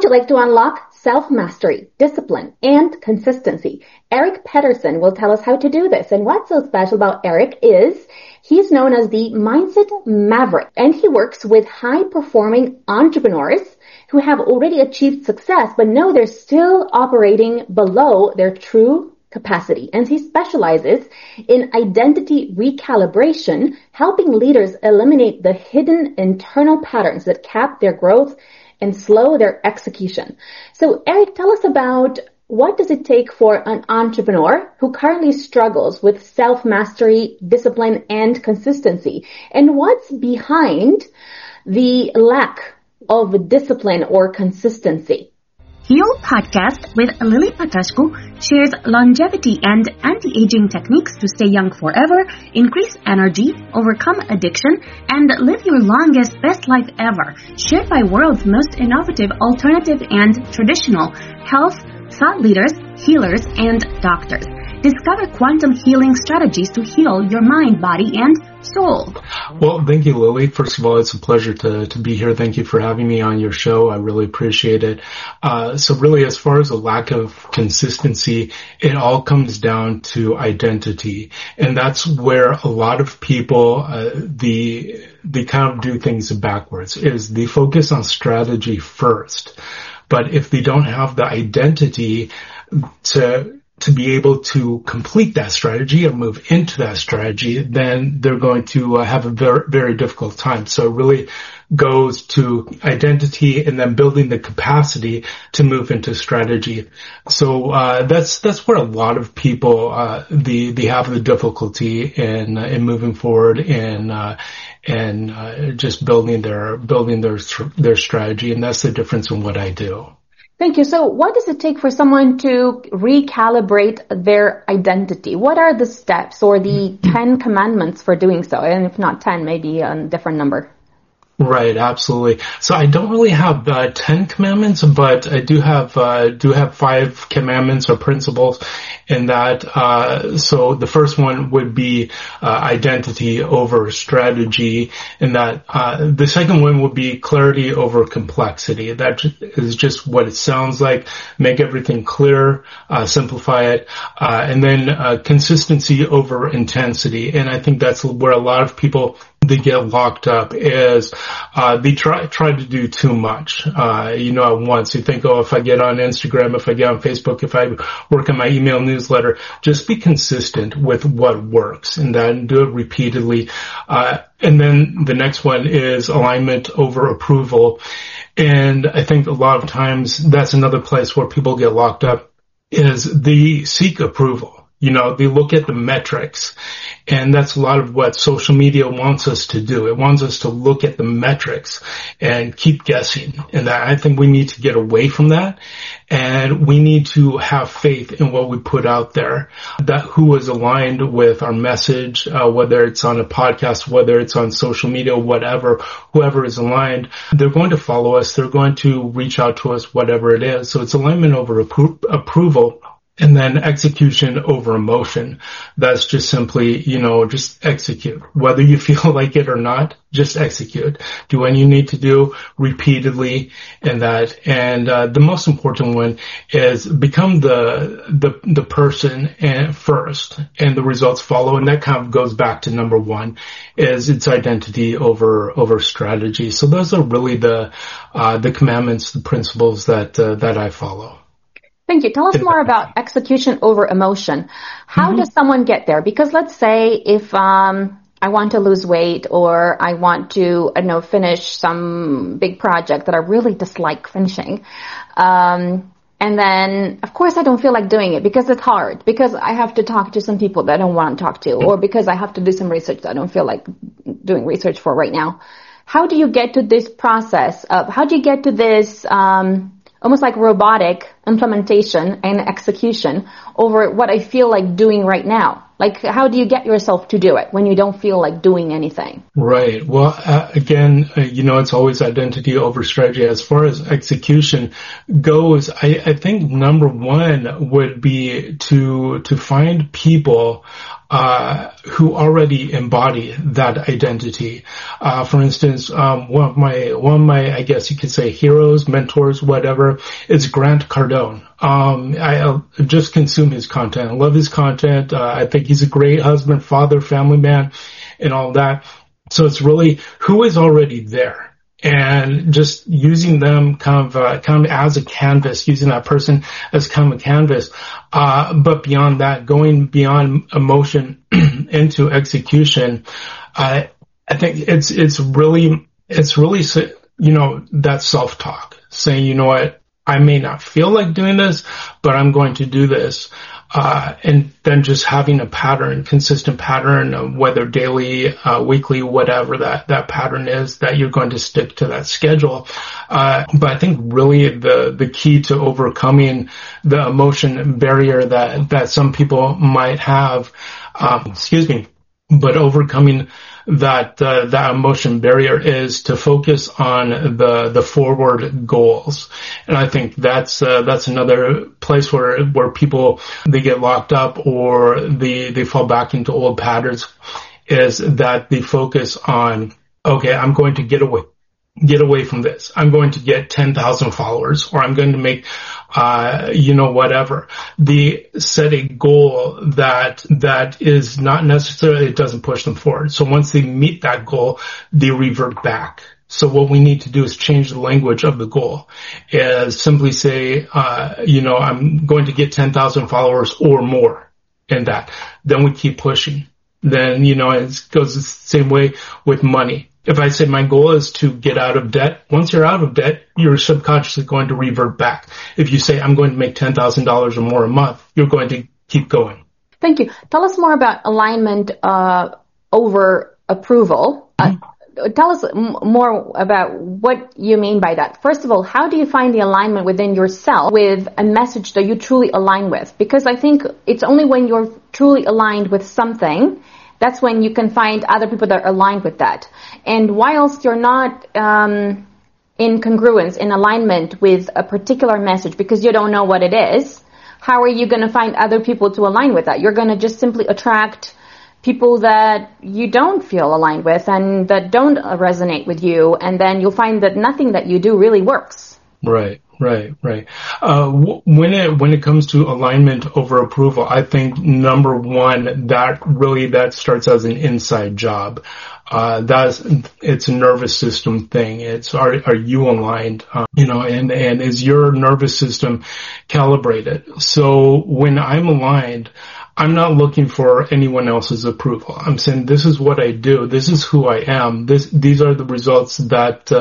would you like to unlock self-mastery, discipline, and consistency? Eric Pedersen will tell us how to do this. And what's so special about Eric is he's known as the Mindset Maverick, and he works with high-performing entrepreneurs who have already achieved success, but know they're still operating below their true capacity. And he specializes in identity recalibration, helping leaders eliminate the hidden internal patterns that cap their growth and slow their execution. So Eric, tell us about what does it take for an entrepreneur who currently struggles with self-mastery, discipline, and consistency? And what's behind the lack of discipline or consistency? Heal Podcast with Lily Patashko shares longevity and anti-aging techniques to stay young forever, increase energy, overcome addiction, and live your longest, best life ever. Shared by world's most innovative, alternative, and traditional health thought leaders, healers, and doctors. Discover quantum healing strategies to heal your mind, body, and soul. Well, thank you, Lily. First of all, it's a pleasure to be here. Thank you for having me on your show. I really appreciate it. So really, as far as the lack of consistency, it all comes down to identity. And that's where a lot of people, they kind of do things backwards, is they focus on strategy first. But if they don't have the identity to be able to complete that strategy or move into that strategy, then they're going to have a very, very difficult time. So it really goes to identity and then building the capacity to move into strategy. So that's where a lot of people they have the difficulty in moving forward and just building their strategy, and that's the difference in what I do. Thank you. So what does it take for someone to recalibrate their identity? What are the steps or the 10 commandments for doing so? And if not 10, maybe a different number. Right, absolutely. So I don't really have 10 commandments, but I do have 5 commandments or principles in that. So the first one would be identity over strategy, and that the second one would be clarity over complexity. That is just what it sounds like. Make everything clear, simplify it, and then consistency over intensity. And I think that's where a lot of people they get locked up is they try to do too much at once. You think, if I get on Instagram, if I get on Facebook, if I work on my email newsletter, just be consistent with what works and then do it repeatedly. And then the next one is alignment over approval. And I think a lot of times that's another place where people get locked up is they seek approval. They look at the metrics, and that's a lot of what social media wants us to do. It wants us to look at the metrics and keep guessing. And that I think we need to get away from that, and we need to have faith in what we put out there, that who is aligned with our message, whether it's on a podcast, whether it's on social media, whatever, whoever is aligned, they're going to follow us. They're going to reach out to us, whatever it is. So it's alignment over approval. And then execution over emotion. That's just simply, just execute. Whether you feel like it or not, just execute. Do what you need to do repeatedly and that. And the most important one is become the person first, and the results follow. And that kind of goes back to number one, is its identity over strategy. So those are really the commandments, the principles that I follow. Thank you. Tell us more about execution over emotion. How does someone get there? Because let's say if I want to lose weight, or I want to finish some big project that I really dislike finishing, and then of course I don't feel like doing it because it's hard, because I have to talk to some people that I don't want to talk to, or because I have to do some research that I don't feel like doing research for right now. How do you get to this process of, how do you get to this almost like robotic implementation and execution over what I feel like doing right now? Like, how do you get yourself to do it when you don't feel like doing anything? Right. Well, again, it's always identity over strategy. As far as execution goes, I think number one would be to find people who already embody that identity. For instance, one of my, I guess you could say heroes, mentors, whatever, is Grant Cardone. I just consume his content. I love his content. I think he's a great husband, father, family man, and all that. So it's really who is already there. And just using them kind of as a canvas, using that person as kind of a canvas. But beyond that, going beyond emotion into execution, I think it's really, that self-talk, saying, you know what, I may not feel like doing this, but I'm going to do this. And then just having a pattern, consistent pattern, whether daily, weekly, whatever that pattern is, that you're going to stick to that schedule. But I think really the key to overcoming the emotion barrier that some people might have, but overcoming that emotion barrier is to focus on the forward goals. And I think that's another place where people, they get locked up or they fall back into old patterns, is that they focus on, okay, I'm going to get away from this. I'm going to get 10,000 followers, or I'm going to make, whatever. They set a goal that is not necessarily, it doesn't push them forward. So once they meet that goal, they revert back. So what we need to do is change the language of the goal, is simply say, I'm going to get 10,000 followers or more in that. Then we keep pushing. Then, it goes the same way with money. If I say my goal is to get out of debt, once you're out of debt, you're subconsciously going to revert back. If you say I'm going to make $10,000 or more a month, you're going to keep going. Thank you. Tell us more about alignment over approval. Tell us more about what you mean by that. First of all, how do you find the alignment within yourself with a message that you truly align with? Because I think it's only when you're truly aligned with something, that's when you can find other people that are aligned with that. And whilst you're not in congruence, in alignment with a particular message, because you don't know what it is, how are you going to find other people to align with that? You're going to just simply attract people that you don't feel aligned with and that don't resonate with you, and then you'll find that nothing that you do really works. Right. When it comes to alignment over approval, I think number one, that starts as an inside job. It's a nervous system thing. It's, are you aligned? And is your nervous system calibrated? So when I'm aligned, I'm not looking for anyone else's approval. I'm saying, this is what I do. This is who I am. These are the results that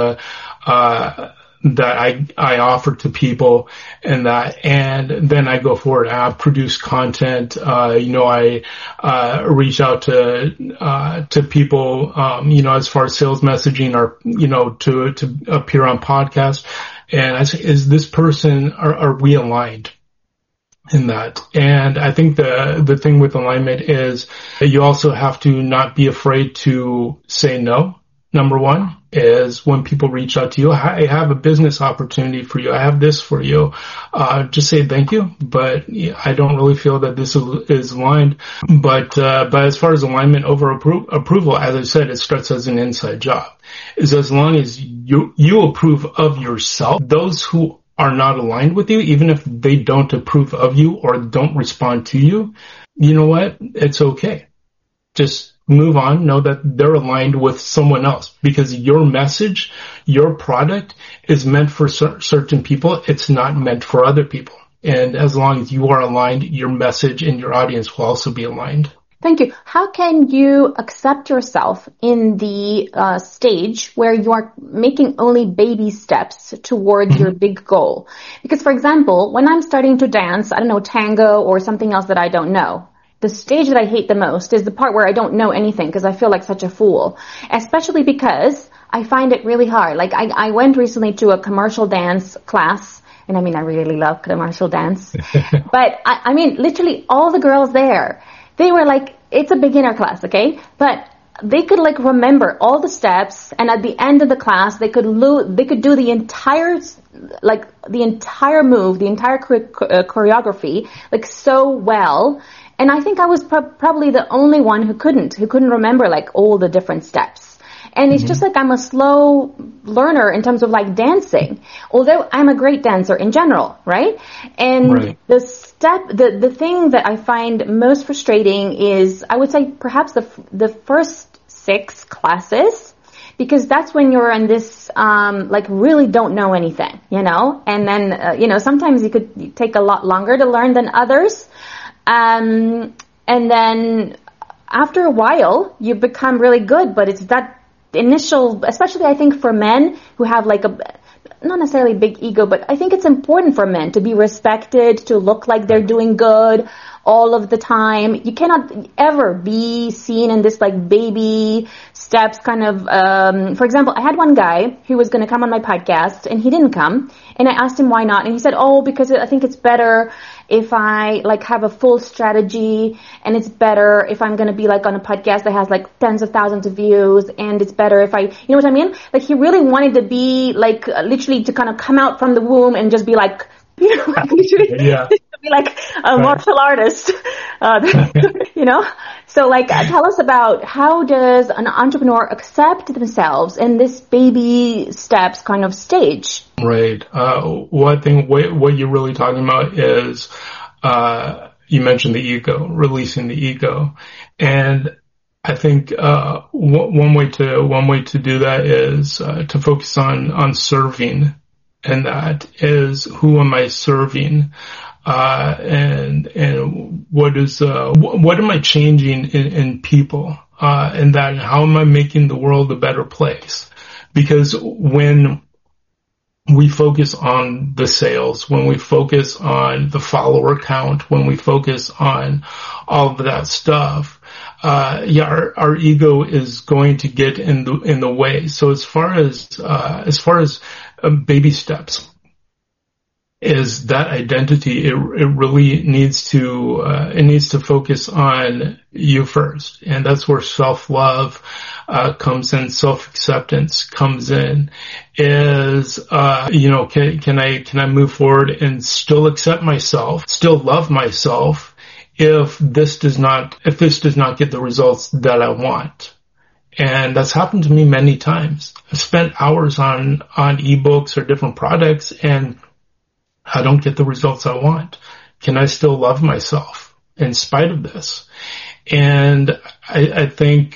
I offer to people, and then I go forward. I produce content. I reach out to people, as far as sales messaging, or, to appear on podcasts. And I say, is this person, are we aligned in that? And I think the thing with alignment is that you also have to not be afraid to say no. Number one is when people reach out to you, I have a business opportunity for you. I have this for you. Just say thank you, but I don't really feel that this is aligned. But as far as alignment over approval, as I said, it starts as an inside job. Is as long as you approve of yourself, those who are not aligned with you, even if they don't approve of you or don't respond to you, you know what? It's okay. Just move on. Know that they're aligned with someone else, because your message, your product is meant for certain people. It's not meant for other people. And as long as you are aligned, your message and your audience will also be aligned. Thank you. How can you accept yourself in the stage where you are making only baby steps towards your big goal? Because, for example, when I'm starting to dance, tango or something else that I don't know, the stage that I hate the most is the part where I don't know anything, because I feel like such a fool, especially because I find it really hard. Like I went recently to a commercial dance class, and I really love commercial dance, but literally all the girls there, they were like, it's a beginner class, okay? But they could remember all the steps, and at the end of the class, they could do the entire move, the entire choreography, so well. And I think I was probably the only one who couldn't remember like all the different steps. And it's just like I'm a slow learner in terms of like dancing, although I'm a great dancer in general, right? And the thing that I find most frustrating is, I would say perhaps the first 6 classes, because that's when you're in this, like really don't know anything, you know? And then, sometimes you could take a lot longer to learn than others. And then after a while, you become really good, but it's that initial, especially I think for men who have like not necessarily big ego, but I think it's important for men to be respected, to look like they're doing good all of the time. You cannot ever be seen in this like baby steps kind of, for example, I had one guy who was going to come on my podcast and he didn't come, and I asked him why not, and he said, because I think it's better if I like have a full strategy, and it's better if I'm going to be like on a podcast that has like tens of thousands of views, and it's better if you know what I mean? Like he really wanted to be like literally to kind of come out from the womb and just be like, literally be like a martial artist, So like tell us about how does an entrepreneur accept themselves in this baby steps kind of stage? Right. One thing, what you're really talking about is, you mentioned the ego, releasing the ego. And I think, one way to do that is, to focus on serving. And that is, who am I serving? And what am I changing in people? And that, how am I making the world a better place? Because when we focus on the sales, when we focus on the follower count, when we focus on all of that stuff, our ego is going to get in the way. So as far as baby steps, is that identity, it really needs to focus on you first. And that's where self-love, comes in, self-acceptance comes in, is, can I move forward and still accept myself, still love myself if this does not get the results that I want. And that's happened to me many times. I've spent hours on ebooks or different products, and I don't get the results I want. Can I still love myself in spite of this? And I think,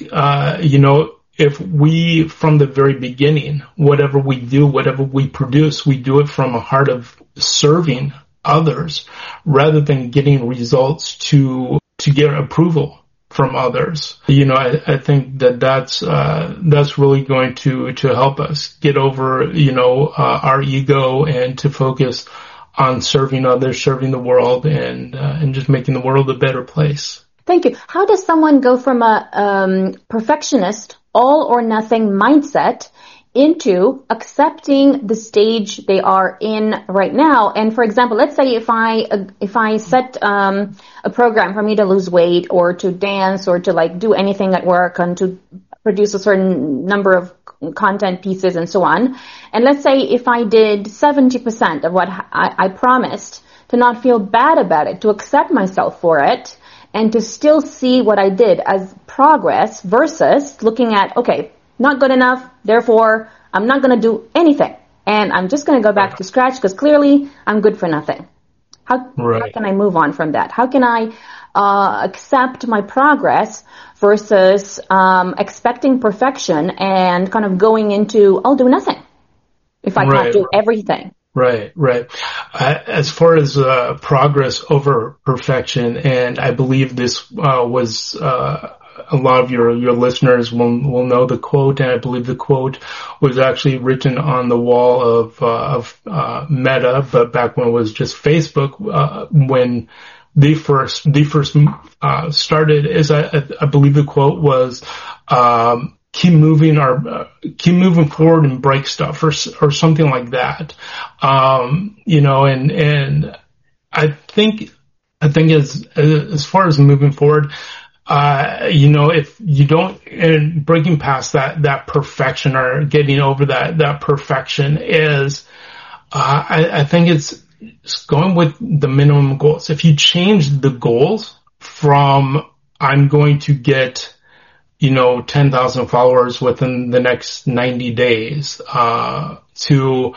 if we, from the very beginning, whatever we do, whatever we produce, we do it from a heart of serving others rather than getting results to get approval from others. I think that's really going to help us get over, our ego, and to focus on serving others, serving the world, and just making the world a better place. Thank you. How does someone go from a perfectionist, all or nothing mindset into accepting the stage they are in right now? And for example, let's say if I set a program for me to lose weight or to dance or to like do anything at work and to produce a certain number of content pieces and so on. And let's say if I did 70% of what I promised, to not feel bad about it, to accept myself for it, and to still see what I did as progress versus looking at, okay, not good enough, therefore I'm not going to do anything. And I'm just going to go back to scratch because clearly I'm good for nothing. How can I move on from that? How can I accept my progress versus expecting perfection and kind of going into, I'll do nothing if I can't do everything? Right. As far as progress over perfection, and I believe this was a lot of your listeners will know the quote, and I believe the quote was actually written on the wall of Meta, but back when it was just Facebook, when they first started, is I believe the quote was keep moving forward and break stuff or something like that. And I think as far as moving forward, if you don't, and breaking past that perfection or getting over that perfection is, I think it's going with the minimum goals. If you change the goals from I'm going to get, 10,000 followers within the next 90 days, to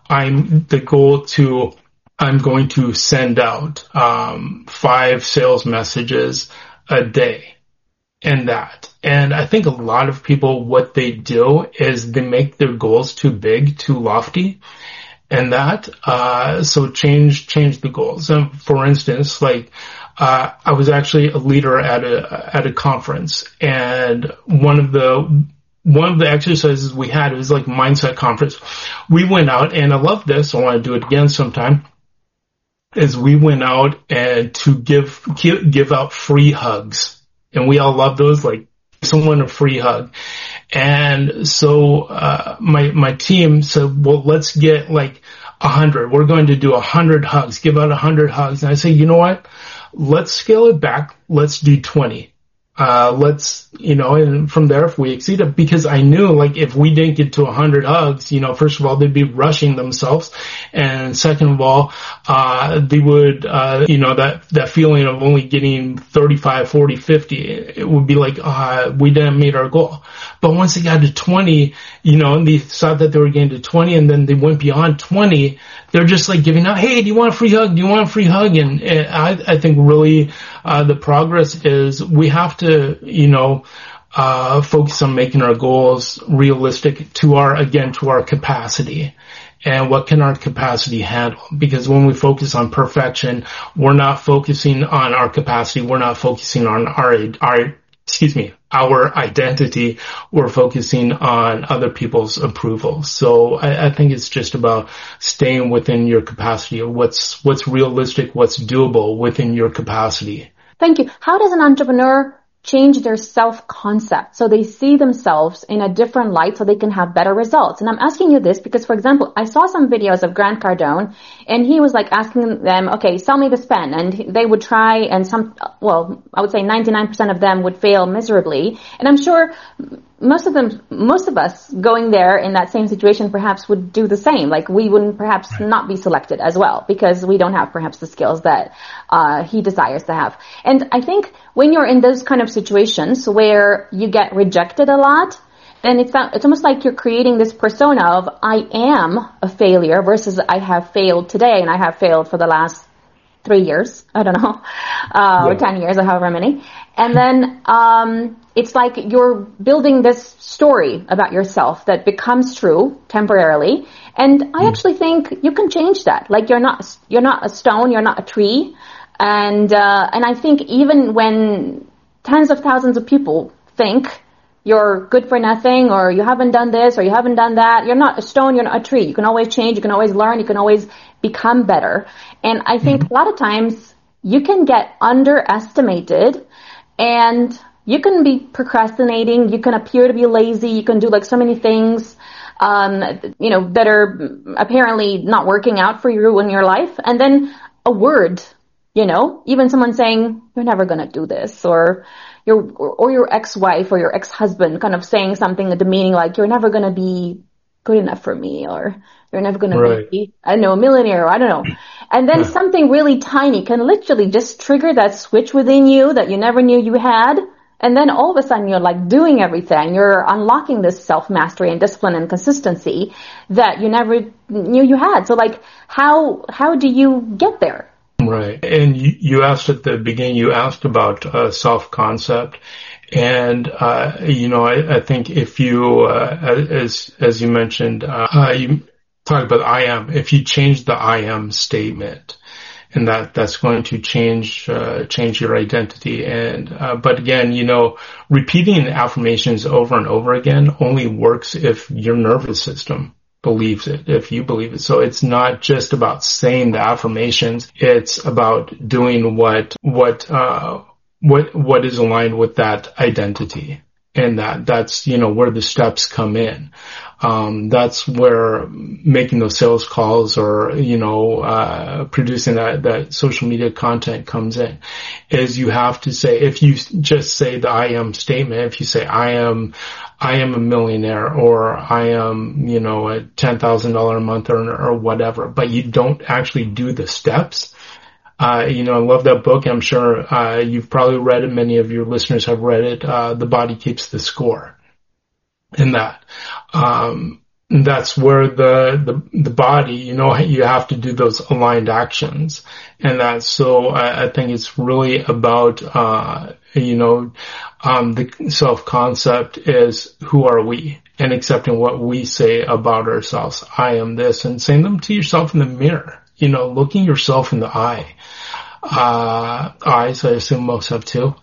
I'm going to send out, 5 sales messages a day and that. And I think a lot of people, what they do is they make their goals too big, too lofty. And that, so change the goals. And for instance, I was actually a leader at a conference, and one of the exercises we had, it was like mindset conference. We went out, and I love this. I want to do it again sometime. Is we went out and to give out free hugs, and we all love those, like someone a free hug. And so, my team said, well, let's get 100. We're going to do 100 hugs, give out 100 hugs. And I say, you know what? Let's scale it back. Let's do 20. And from there, if we exceed it, because I knew, if we didn't get to 100 hugs, first of all, they'd be rushing themselves. And second of all, they would, that feeling of only getting 35, 40, 50, it would be we didn't meet our goal. But once they got to 20, and they saw that they were getting to 20, and then they went beyond 20, they're just giving out, hey, do you want a free hug? Do you want a free hug? And I think really, the progress is we have to, focus on making our goals realistic to our capacity. And what can our capacity handle? Because when we focus on perfection, we're not focusing on our capacity. We're not focusing on our identity. We're focusing on other people's approval. So I think it's just about staying within your capacity, of what's realistic, what's doable within your capacity. Thank you. How does an entrepreneur change their self-concept so they see themselves in a different light so they can have better results? And I'm asking you this because, for example, I saw some videos of Grant Cardone, and he was asking them, okay, sell me this pen. And they would try, and I would say 99% of them would fail miserably. And I'm sure most of us going there in that same situation perhaps would do the same. We wouldn't perhaps not be selected as well because we don't have perhaps the skills that he desires to have. And I think when you're in those kind of situations where you get rejected a lot, then it's almost like you're creating this persona of I am a failure versus I have failed today and I have failed for the last 3 years, I don't know, or 10 years or however many. And then it's like you're building this story about yourself that becomes true temporarily. And I actually think you can change that. You're not a stone, you're not a tree. And I think even when tens of thousands of people think you're good for nothing, or you haven't done this, or you haven't done that, you're not a stone, you're not a tree. You can always change, you can always learn, you can always become better. And I think a lot of times you can get underestimated, and you can be procrastinating, you can appear to be lazy, you can do so many things, that are apparently not working out for you in your life. And then a word, even someone saying, you're never going to do this, or your ex-wife or your ex-husband kind of saying something at the meaning you're never going to be good enough for me, or you're never going to be, a millionaire, or I don't know. And then something really tiny can literally just trigger that switch within you that you never knew you had. And then all of a sudden you're doing everything. You're unlocking this self-mastery and discipline and consistency that you never knew you had. So how do you get there? Right. And you asked at the beginning, you asked about self-concept. And, I think if you, as you mentioned, you talked about I am, if you change the I am statement, and that's going to change your identity. And, but again, repeating affirmations over and over again only works if your nervous system believes it, if you believe it. So it's not just about saying the affirmations, it's about doing what is aligned with that identity. And that's, where the steps come in. That's where making those sales calls or, producing that social media content comes in, is you have to say, if you just say the I am statement, if you say I am a millionaire, or I am, a $10,000 a month or whatever, but you don't actually do the steps, I love that book. I'm sure, you've probably read it. Many of your listeners have read it. The Body Keeps the Score. In that, that's where the body, you have to do those aligned actions. And that's, so I think it's really about, the self-concept is who are we, and accepting what we say about ourselves. I am this, and saying them to yourself in the mirror, looking yourself in the eye. Eyes, I assume most have too.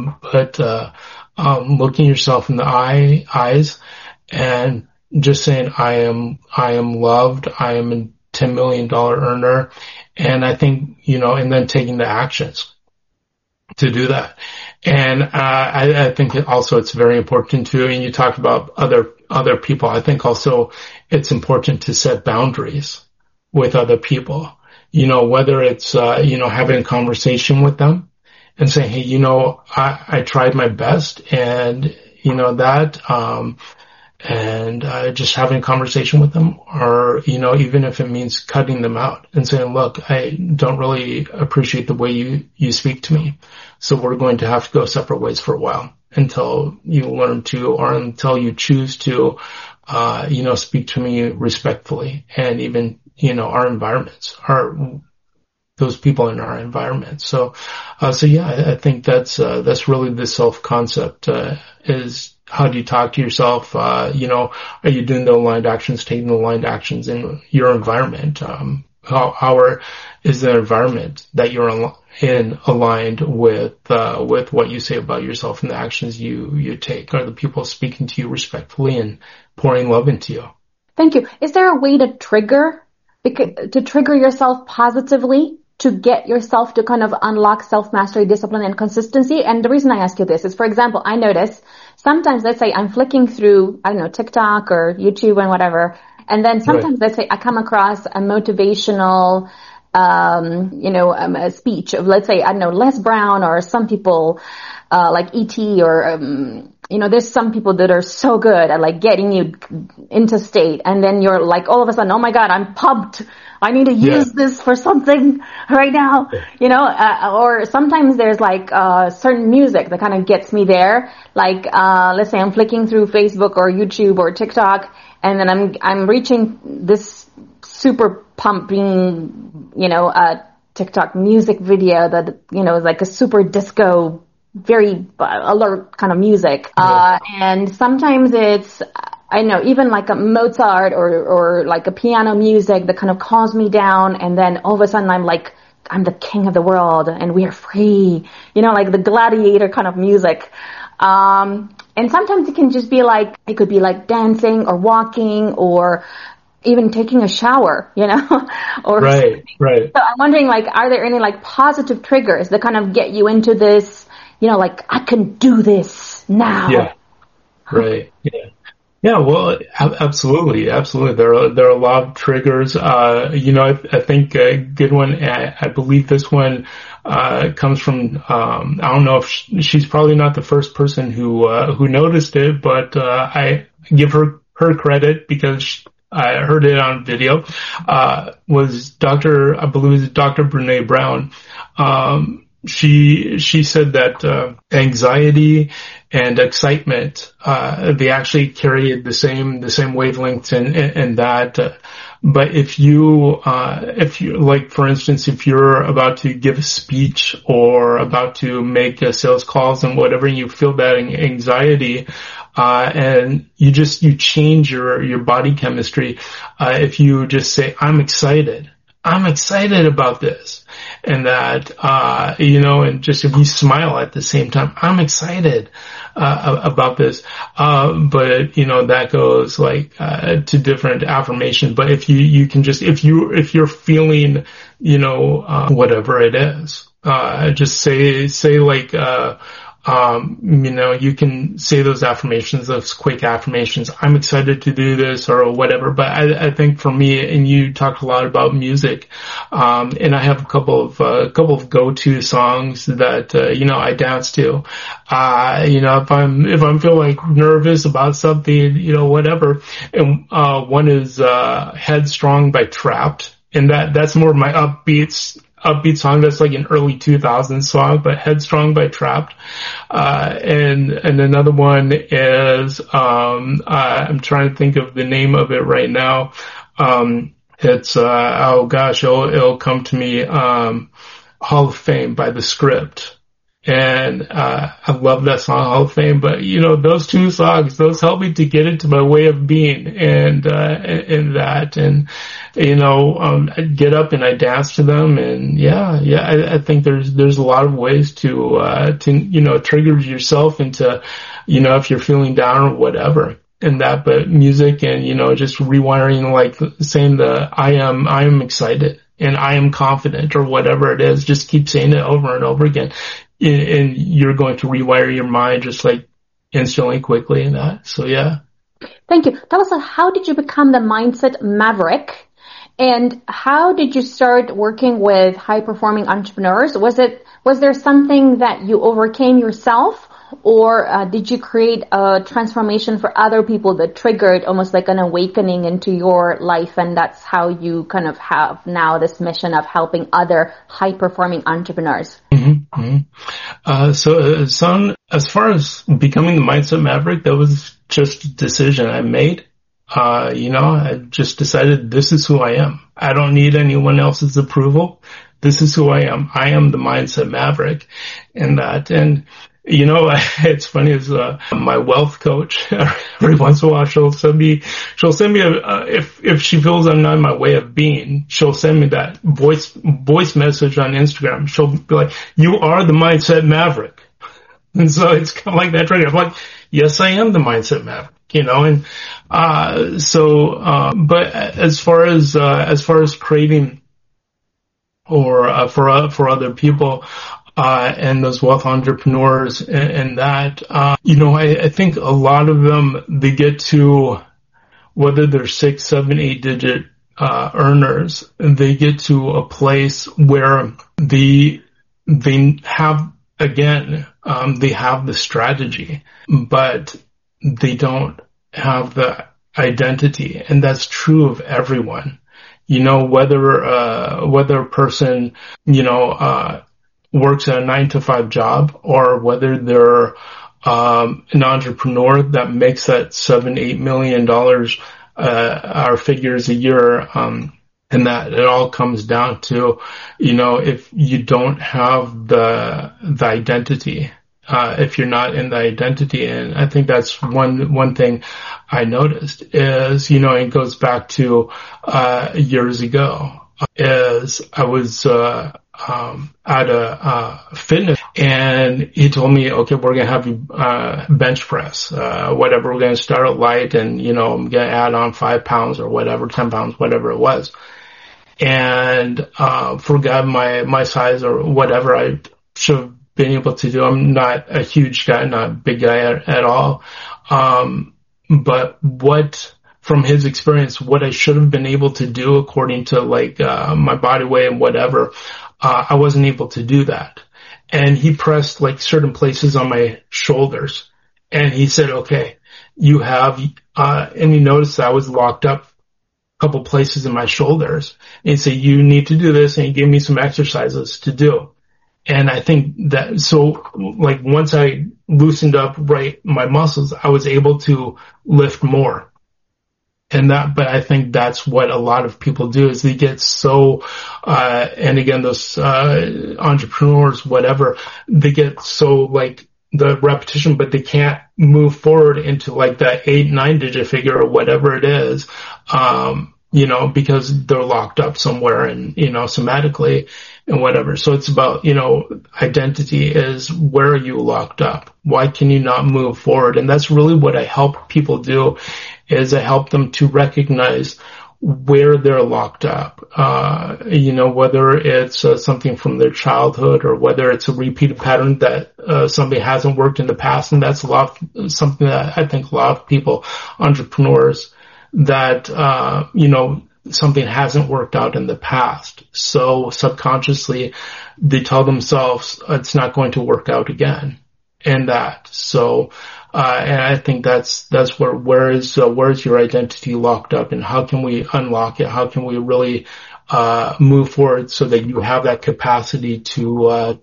Looking yourself in the eyes and just saying, I am loved. I am a $10 million earner. And I think, and then taking the actions to do that. And, I think it's very important too. And you talked about other people. I think also it's important to set boundaries with other people, whether it's, having a conversation with them and saying, hey, I tried my best, and, just having a conversation with them, or, even if it means cutting them out and saying, look, I don't really appreciate the way you speak to me. So we're going to have to go separate ways for a while until you learn to, or until you choose to, speak to me respectfully. And even, our environments, those people in our environment. So yeah, I think that's really the self-concept, is how do you talk to yourself? Are you doing the aligned actions, taking the aligned actions in your environment? How is the environment that you're in aligned with what you say about yourself and the actions you take? Are the people speaking to you respectfully and pouring love into you? Thank you. Is there a way to trigger yourself positively, to get yourself to kind of unlock self-mastery, discipline, and consistency? And the reason I ask you this is, for example, I notice sometimes, let's say I'm flicking through, TikTok or YouTube and whatever, and then sometimes, let's say I come across a motivational, a speech of, let's say, Les Brown, or some people, like E.T., or, there's some people that are so good at like getting you into state, and then you're like, all of a sudden, oh my God, I'm pumped. I need to use this for something right now, or sometimes there's like, certain music that kind of gets me there. Like, let's say I'm flicking through Facebook or YouTube or TikTok, and then I'm reaching this super pumping, TikTok music video that, is like a super disco, very alert kind of music. And sometimes it's, even like a Mozart or like a piano music that kind of calms me down, and then all of a sudden I'm like, I'm the king of the world and we are free, like the gladiator kind of music. And sometimes it can just be like, it could be like dancing or walking or even taking a shower, or right. So I'm wondering, like, are there any like positive triggers that kind of get you into this, like, I can do this now? Yeah. Right. Yeah. Yeah, well, absolutely. There are a lot of triggers. I think a good one, I believe this one, comes from, I don't know if she's probably not the first person who noticed it, but, I give her credit because I heard it on video, was Dr. Brené Brown. She said that, anxiety and excitement, they actually carry the same wavelengths and that, but if you like, for instance, if you're about to give a speech or about to make sales calls and whatever, and you feel that anxiety, and you change your body chemistry, if you just say, I'm excited about this. And that, and just if you smile at the same time, I'm excited, about this. But, that goes like, to different affirmations. But if you can just, if you're feeling, whatever it is, just say like, you can say those affirmations, those quick affirmations. I'm excited to do this or whatever. But I think for me, and you talked a lot about music, and I have a couple of go-to songs that, I dance to. If I'm feeling like nervous about something, whatever. And, one is, Headstrong by Trapped. And that's more of my upbeats, upbeat song that's like an early 2000s song, but Headstrong by Trapped. And another one is, I'm trying to think of the name of it right now. It's, oh gosh, it'll come to me, Hall of Fame by The Script. And, I love that song, Hall of Fame, but those two songs, those help me to get into my way of being and that, and, I get up and I dance to them, and I think there's a lot of ways to trigger yourself into, if you're feeling down or whatever. And that, but music and, just rewiring, like saying I am excited and I am confident or whatever it is, just keep saying it over and over again. And you're going to rewire your mind just like instantly, quickly, and that. So yeah. Thank you. Tell us, how did you become the Mindset Maverick? And how did you start working with high performing entrepreneurs? Was there something that you overcame yourself? Or did you create a transformation for other people that triggered almost like an awakening into your life, and that's how you kind of have now this mission of helping other high-performing entrepreneurs? So as far as becoming the Mindset Maverick, that was just a decision I made. I just decided this is who I am. I don't need anyone else's approval. This is who I am. I am the Mindset Maverick, and that. And it's funny, is my wealth coach, every once in a while she'll send me if she feels I'm not in my way of being, she'll send me that voice message on Instagram. She'll be like, "You are the Mindset Maverick." And so it's kind of like that trigger. I'm like, yes, I am the Mindset Maverick, and but as far as creating or for other people, and those wealth entrepreneurs and that, I think a lot of them, they get to, whether they're 6, 7, 8 digit, earners, they get to a place where they have, again, they have the strategy, but they don't have the identity. And that's true of everyone. Whether a person, works at a 9-to-5 job, or whether they're an entrepreneur that makes that $7-8 million our figures a year, and that it all comes down to, if you don't have the identity, if you're not in the identity. And I think that's one thing I noticed is, it goes back to years ago, is I was at a fitness, and he told me, okay, we're going to have you bench press, whatever. We're going to start out light, and I'm going to add on 5 pounds or whatever, 10 pounds, whatever it was. And forgot my size or whatever I should have been able to do. I'm not a huge guy, not a big guy at all. But from his experience, what I should have been able to do according to my body weight and whatever, I wasn't able to do that. And he pressed certain places on my shoulders, and he said, okay, you have, and he noticed that I was locked up a couple places in my shoulders, and he said, you need to do this. And he gave me some exercises to do. And I think that, so once I loosened up my muscles, I was able to lift more. But I think that's what a lot of people do, is they get so, and again, those, entrepreneurs, whatever, they get so the repetition, but they can't move forward into that 8-9 digit figure or whatever it is, because they're locked up somewhere and, somatically and whatever. So it's about, identity is, where are you locked up? Why can you not move forward? And that's really what I help people do, is I help them to recognize where they're locked up. Whether it's something from their childhood, or whether it's a repeated pattern that somebody hasn't worked in the past. And that's something that I think a lot of people, entrepreneurs, that, something hasn't worked out in the past. So subconsciously they tell themselves it's not going to work out again. And that, so, and I think that's where is your identity locked up, and how can we unlock it? How can we really, move forward so that you have that capacity or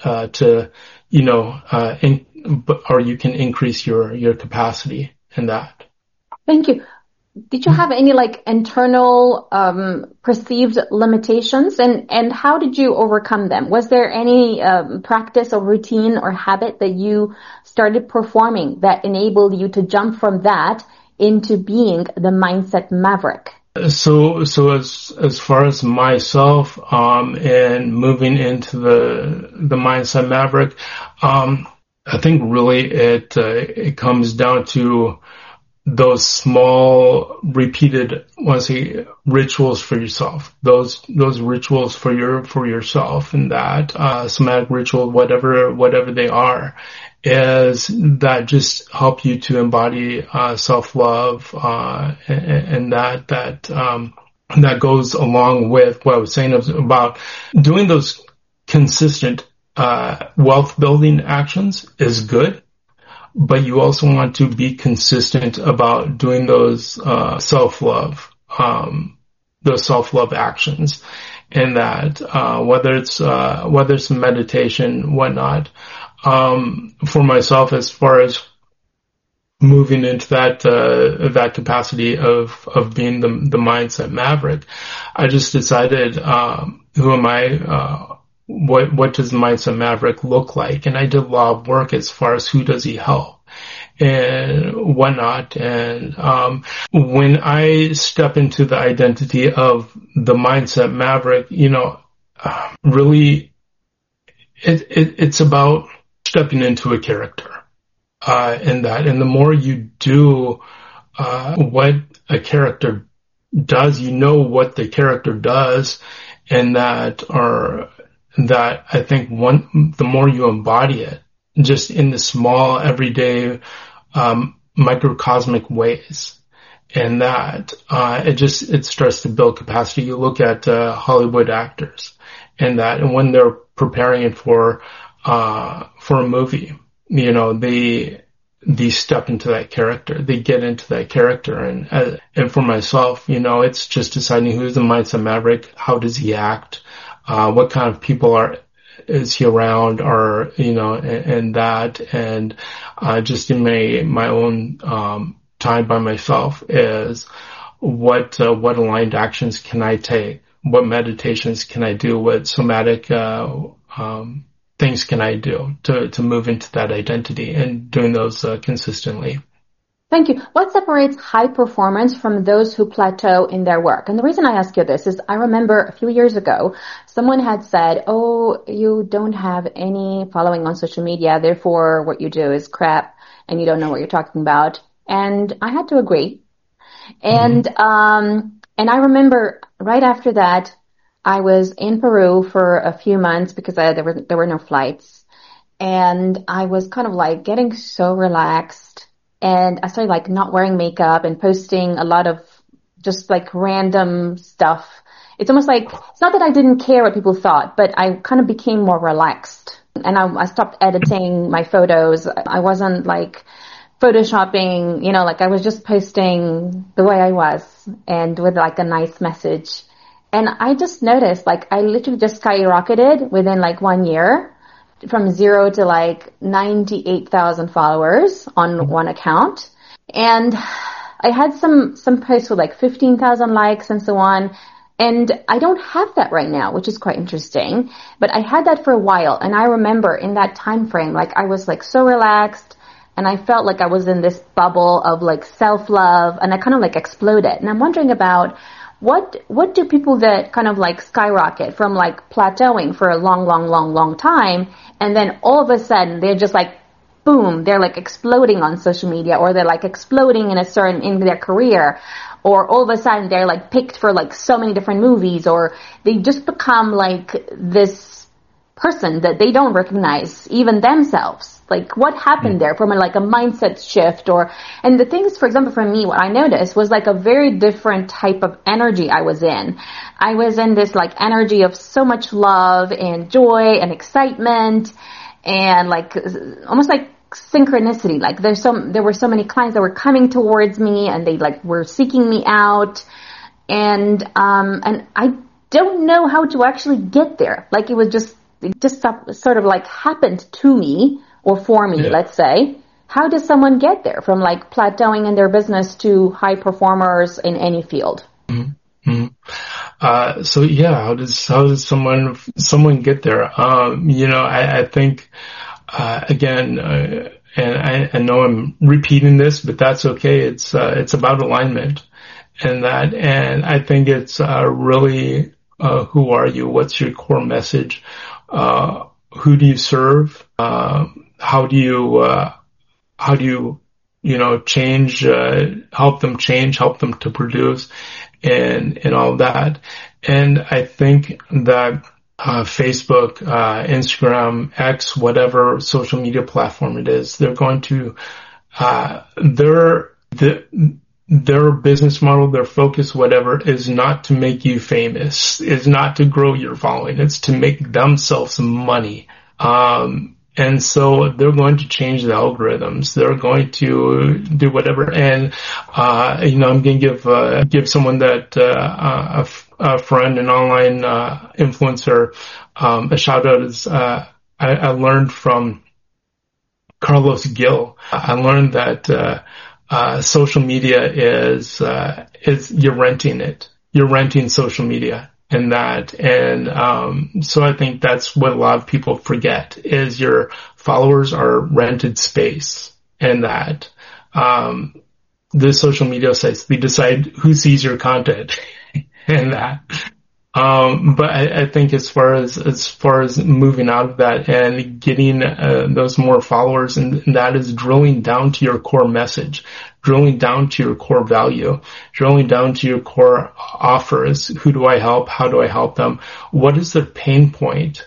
you can increase your capacity in that. Thank you. Did you have any like internal perceived limitations, and how did you overcome them? Was there any practice or routine or habit that you started performing that enabled you to jump from that into being the mindset maverick? So as far as myself and moving into the mindset maverick, I think really it comes down to those small repeated, rituals for yourself, those rituals for yourself, and that somatic ritual, whatever they are, is that just help you to embody self-love, and that goes along with what I was saying about doing those consistent wealth building actions is good. But you also want to be consistent about doing those self-love actions, and that whether it's meditation, whatnot. For myself, as far as moving into that capacity of being the mindset maverick, I just decided, who am I? What does the mindset maverick look like? And I did a lot of work as far as who does he help and whatnot. And when I step into the identity of the mindset maverick, really it's about stepping into a character, and the more you do what a character does, what the character does, and that I think the more you embody it, just in the small, everyday, microcosmic ways, and that it starts to build capacity. You look at Hollywood actors, and when they're preparing for a movie, they step into that character, they get into that character, and for myself, it's just deciding who's the mindset maverick, how does he act. What kind of people is he around, or, and just in my own, time by myself is what aligned actions can I take? What meditations can I do? What somatic, things can I do to move into that identity, and doing those, consistently. Thank you. What separates high performance from those who plateau in their work? And the reason I ask you this is I remember a few years ago, someone had said, "Oh, you don't have any following on social media, therefore what you do is crap and you don't know what you're talking about." And I had to agree. And, and I remember right after that, I was in Peru for a few months because there were no flights, and I was kind of like getting so relaxed. And I started like not wearing makeup and posting a lot of just like random stuff. It's almost like, it's not that I didn't care what people thought, but I kind of became more relaxed. And I stopped editing my photos. I wasn't like photoshopping, like I was just posting the way I was and with like a nice message. And I just noticed like I literally just skyrocketed within like 1 year, from 0 to like 98,000 followers on one account. And I had some posts with like 15,000 likes and so on. And I don't have that right now, which is quite interesting. But I had that for a while. And I remember in that time frame, like I was like so relaxed, and I felt like I was in this bubble of like self-love, and I kind of like exploded. And I'm wondering about what do people that kind of like skyrocket from like plateauing for a long time, and then all of a sudden they're just like, boom, they're like exploding on social media, or they're like exploding in their career, or all of a sudden they're like picked for like so many different movies, or they just become like this person that they don't recognize even themselves. Like what happened there from a mindset shift? And the things, for example, for me, what I noticed was like a very different type of energy I was in. I was in this like energy of so much love and joy and excitement, and like almost like synchronicity. Like there were so many clients that were coming towards me, and they like were seeking me out. And I don't know how to actually get there. Like it just sort of like happened to me or for me, let's say. How does someone get there from like plateauing in their business to high performers in any field? Mm-hmm. How does someone get there? I think, again, and I know I'm repeating this, but that's okay. It's about alignment and I think it's, really, who are you? What's your core message? Who do you serve? How do you change, help them change, help them to produce and all that. And I think that, Facebook, Instagram, X, whatever social media platform it is, they're going to, their business model, their focus, whatever, is not to make you famous, is not to grow your following. It's to make themselves money. And so they're going to change the algorithms. They're going to do whatever. And, I'm going to give someone that, a friend, an online, influencer, a shout out is, I learned from Carlos Gil. I learned that, social media is you're renting it. You're renting social media. And so I think that's what a lot of people forget is your followers are rented space and that, the social media sites, they decide who sees your content and that. But I think as far as moving out of that and getting, those more followers, and that is drilling down to your core message, drilling down to your core value, drilling down to your core offers. Who do I help? How do I help them? What is their pain point?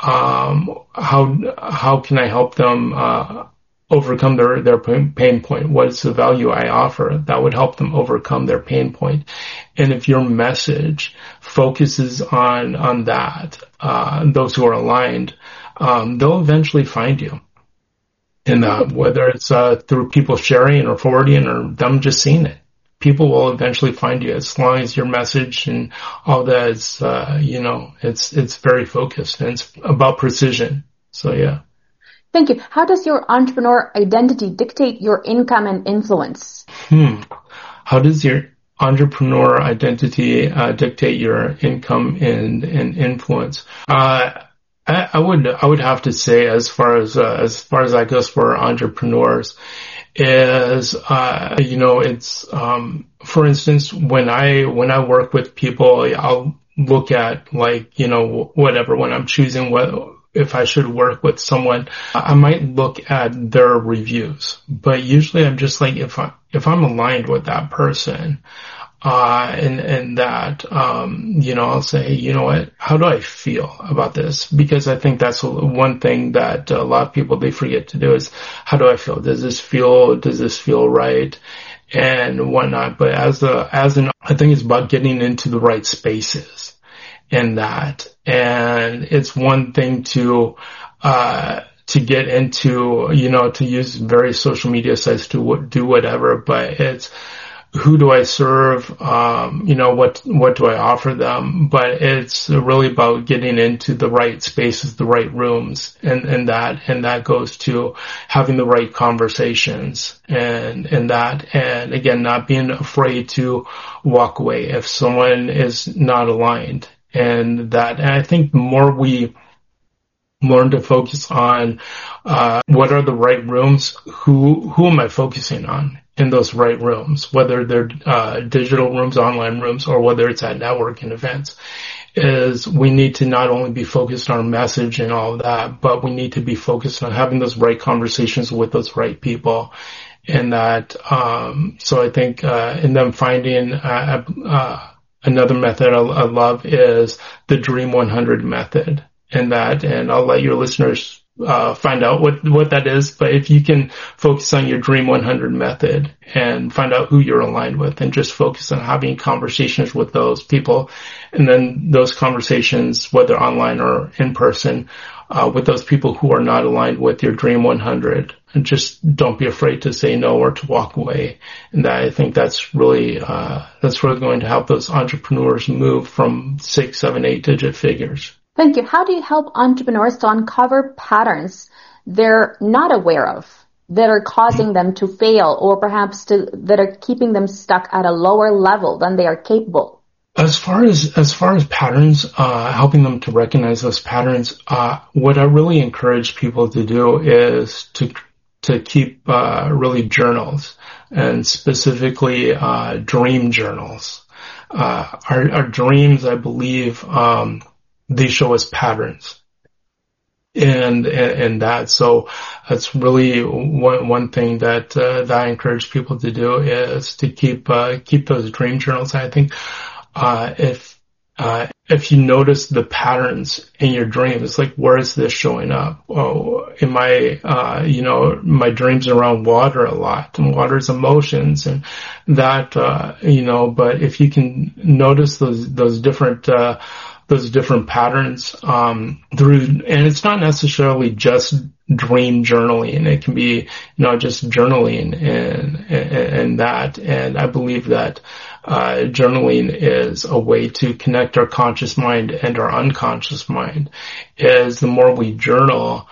How can I help them, overcome their pain point? What is the value I offer that would help them overcome their pain point? And if your message focuses on that, those who are aligned, they'll eventually find you. And whether it's through people sharing or forwarding or them just seeing it, people will eventually find you as long as your message and all that is, it's very focused and it's about precision. So yeah. Thank you. How does your entrepreneur identity dictate your income and influence? How does your entrepreneur identity dictate your income and influence? I would have to say, as far as that goes for entrepreneurs, is it's for instance, when I work with people, I'll look at whatever when I'm choosing if I should work with someone, I might look at their reviews, but usually I'm just like, if I'm aligned with that person, and that, I'll say, you know what, how do I feel about this? Because I think that's one thing that a lot of people, they forget to do is, how do I feel? Does this feel right? And whatnot. But I think it's about getting into the right spaces and that. And it's one thing to get into, to use various social media sites to do whatever, but it's, who do I serve? What do I offer them? But it's really about getting into the right spaces, the right rooms, and that goes to having the right conversations and again, not being afraid to walk away if someone is not aligned and I think the more we learn to focus on, what are the right rooms, who am I focusing on in those right rooms, whether they're digital rooms, online rooms, or whether it's at networking events, is we need to not only be focused on our message and all of that, but we need to be focused on having those right conversations with those right people. And that, so I think, in them finding, another method I love is the Dream 100 method. And I'll let your listeners find out what that is. But if you can focus on your Dream 100 method and find out who you're aligned with and just focus on having conversations with those people, and then those conversations, whether online or in person, with those people who are not aligned with your Dream 100. And just don't be afraid to say no or to walk away. And I think that's really going to help those entrepreneurs move from 6, 7, 8-digit figures. Thank you. How do you help entrepreneurs to uncover patterns they're not aware of that are causing them to fail, or perhaps that are keeping them stuck at a lower level than they are capable? As far as patterns, helping them to recognize those patterns, what I really encourage people to do is to keep really journals, and specifically dream journals. Our dreams, I believe, they show us patterns. And that, so that's really one thing that I encourage people to do, is to keep those dream journals. I think if you notice the patterns in your dreams, like, where is this showing up? Oh, in my my dreams around water a lot, and water's emotions, and that, but if you can notice those different patterns, and it's not necessarily just dream journaling. It can be, just journaling and that. And I believe that, journaling is a way to connect our conscious mind and our unconscious mind. Is the more we journal,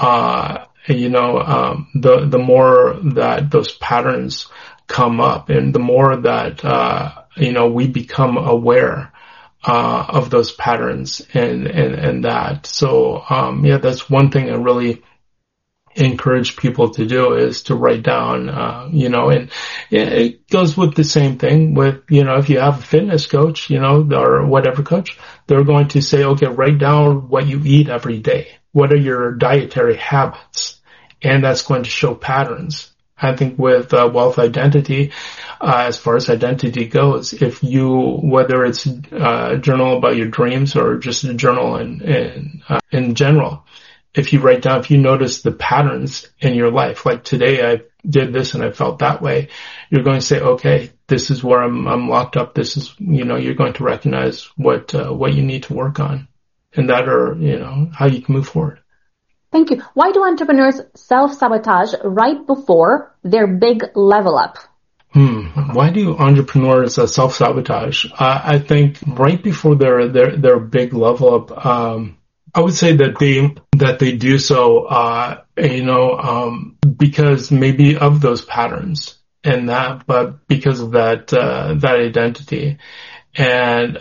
the more that those patterns come up, and the more that, we become aware of those patterns and that. So, that's one thing I really encourage people to do, is to write down, and it goes with the same thing with, if you have a fitness coach, or whatever coach, they're going to say, okay, write down what you eat every day. What are your dietary habits? And that's going to show patterns. I think with wealth identity, as far as identity goes, if you, whether it's journal about your dreams or just a journal in general, if you write down, if you notice the patterns in your life, like today I did this and I felt that way, you're going to say, okay, this is where I'm locked up. This is, you're going to recognize what you need to work on, and that, or, how you can move forward. Thank you. Why do entrepreneurs self-sabotage right before their big level up? Why do entrepreneurs self-sabotage? I think right before their big level up, I would say that they do so, because maybe of those patterns and that, but because of that identity and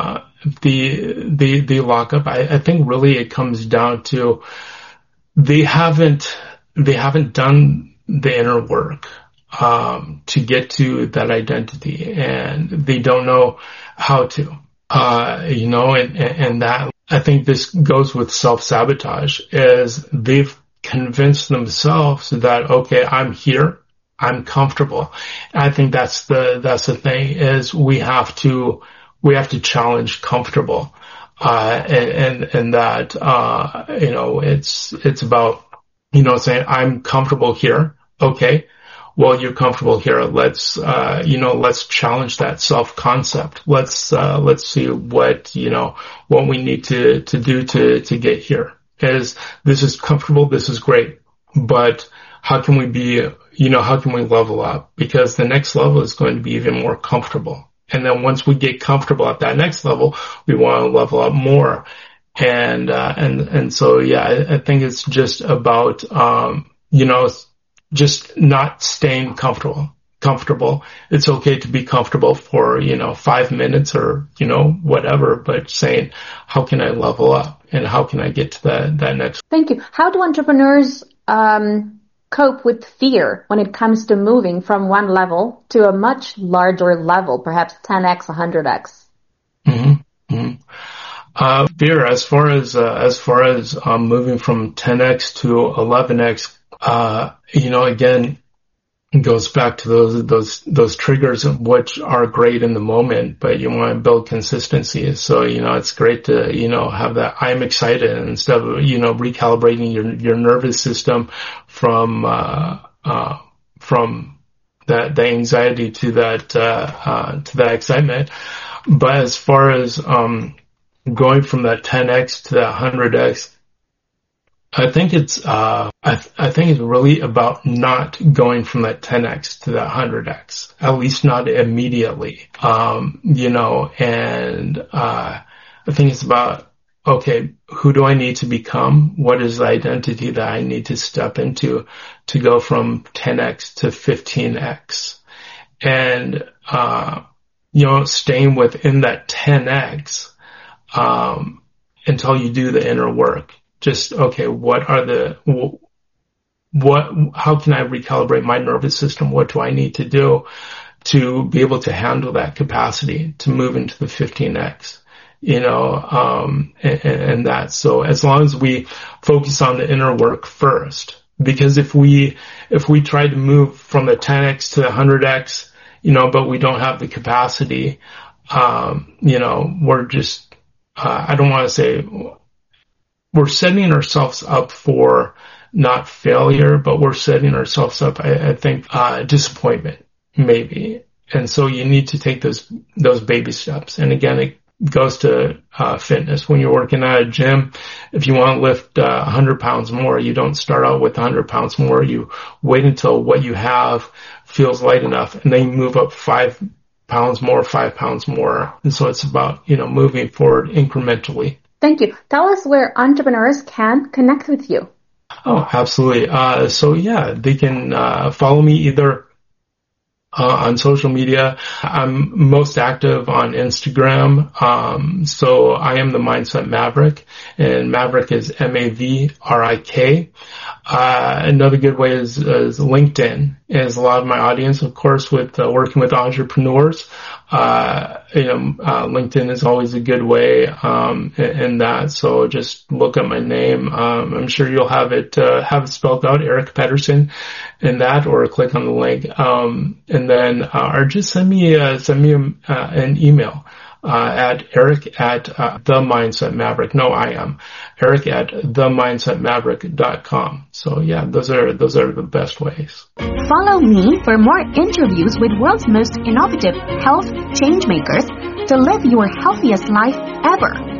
the lockup. I think really it comes down to they haven't done the inner work to get to that identity, and they don't know how to, and that, I think this goes with self-sabotage, is they've convinced themselves that, okay, I'm here, I'm comfortable. I think that's the thing, is we have to challenge comfortable. And that, it's about, saying, I'm comfortable here. Okay. Well, you're comfortable here. Let's challenge that self-concept. Let's see what we need to do to get here. Is this is comfortable. This is great. But how can we how can we level up? Because the next level is going to be even more comfortable. And then once we get comfortable at that next level, we want to level up more. And so, I think it's just about, just not staying comfortable. It's okay to be comfortable for, 5 minutes or, whatever, but saying, how can I level up and how can I get to that next? Thank you. How do entrepreneurs, cope with fear when it comes to moving from one level to a much larger level, perhaps 10x, 100x? Fear, as far as moving from 10x to 11x, again, it goes back to those triggers, which are great in the moment, but you want to build consistency. So, it's great to, have that I'm excited, instead of, recalibrating your nervous system from the anxiety to that excitement. But as far as, going from that 10x to that 100x, I think it's really about not going from that 10x to that 100x, at least not immediately. And I think it's about, okay, who do I need to become? What is the identity that I need to step into to go from 10x to 15x? And, staying within that 10x, until you do the inner work. Just, okay, how can I recalibrate my nervous system? What do I need to do to be able to handle that capacity to move into the 15x? And that. So as long as we focus on the inner work first, because if we try to move from the 10x to the 100x, but we don't have the capacity, we're just, I don't want to say, we're setting ourselves up for not failure, but we're setting ourselves up, I think, disappointment, maybe. And so you need to take those baby steps. And again, it goes to fitness. When you're working at a gym, if you want to lift 100 pounds more, you don't start out with 100 pounds more. You wait until what you have feels light enough, and then you move up 5 pounds more. And so it's about, moving forward incrementally. Thank you. Tell us where entrepreneurs can connect with you. Oh, absolutely. They can follow me either on social media. I'm most active on Instagram. So I am the Mindset Maverick, and Maverick is Mavrik. Another good way is LinkedIn. Is a lot of my audience, of course, with working with entrepreneurs. LinkedIn is always a good way in that. So just look up my name. I'm sure you'll have it spelled out, Eric Pedersen, in that, or click on the link. And then, or just send me an email. At Eric at The Mindset Maverick. No, I am Eric at themindsetmaverick.com. So yeah, those are the best ways. Follow me for more interviews with world's most innovative health change makers to live your healthiest life ever.